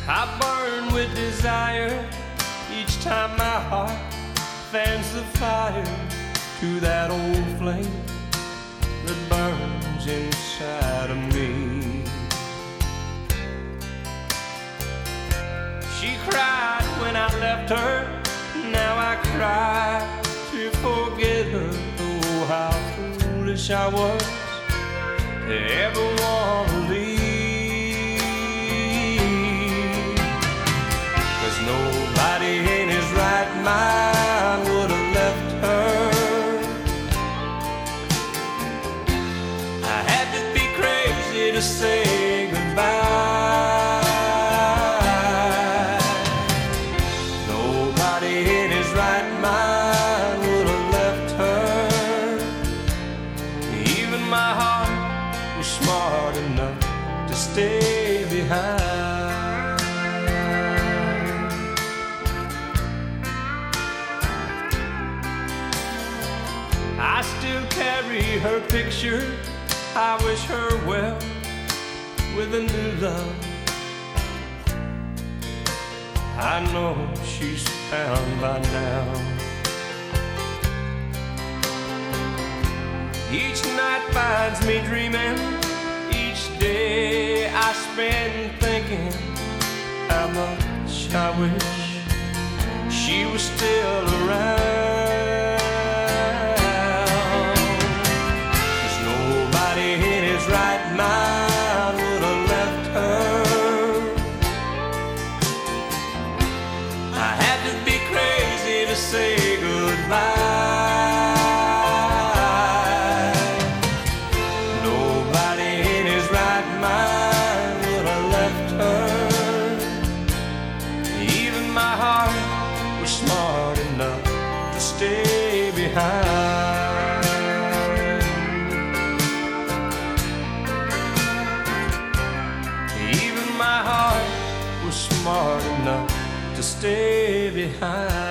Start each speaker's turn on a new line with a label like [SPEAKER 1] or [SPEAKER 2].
[SPEAKER 1] I burn with desire each time my heart fans the fire to that old flame that burns inside of me. She cried when I left her, now I cry to forget her. Oh, how foolish I was to ever want to leave. 'Cause nobody in his right mind would have left her. I had to be crazy to say goodbye. Nobody in his right mind would have left her. Even my heart was smart enough to stay behind. I still carry her picture. I wish her well with a new love. I know she's found by now. Each night finds me dreaming. Each day I spend thinking how much I wish she was still around. 'Cause nobody in his right mind would have left her. I had to be crazy to say goodbye. Nobody in his right mind would have left her. Even my heart was smart enough to stay behind. Even my heart was smart enough to stay behind.